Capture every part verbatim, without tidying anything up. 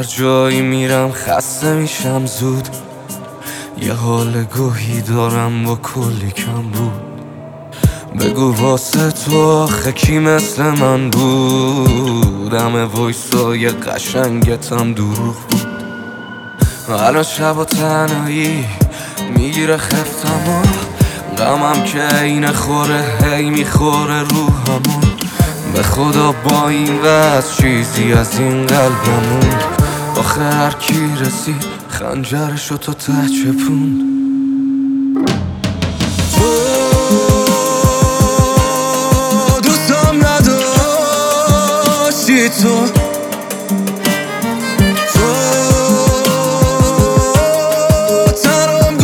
جایی میرم خسته میشم زود، یه حال گوهی دارم با کلی کم بود. بگو واسه تو آخه کی مثل من بود؟ همه وایسای قشنگتم دروغ بود. الان شب و تنهایی میگیره خفتم و غمم که اینه خوره هی میخوره روحمون. به خدا با این وضع چیزی از این قلبمون. آخه هر کی رسید خنجرشو تا ته چپوند. تو دوستم نداشتی، تو تو تنم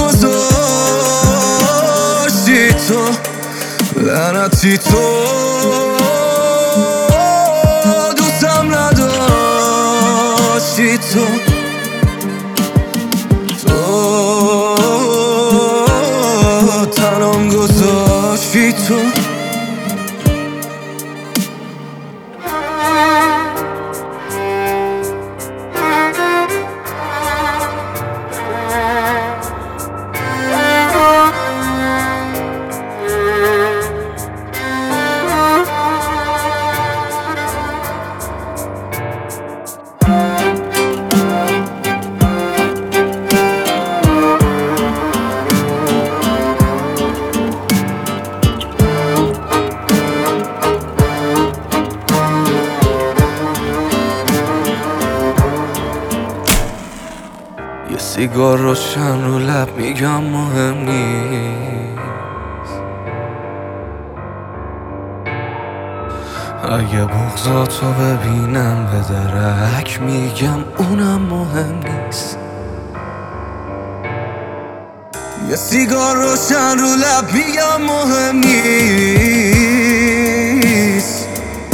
گذاشتی، تو لعنتی، تو دوستم نداشتی، تو تو تنم گذاشتی، تو یه سیگار روشن رو لب میگم مهم نیست. اگه بغضاتو ببینم به درک میگم اونم مهم نیست. یه سیگار روشن رو لب میگم مهم نیست،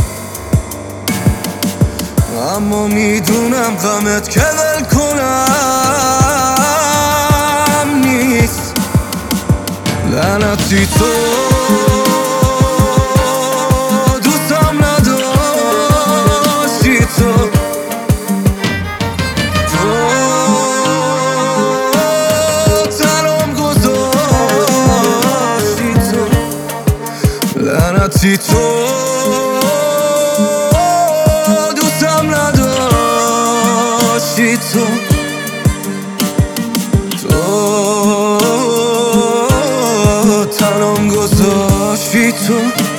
اما میدونم غمت که ول کنم نیست. لعنتی، تو دوستم نداشتی، تو تو تنم گذاشتی، تو لعنتی، تو دوستم نداشتی، تو تو تنم گذاشتی، تو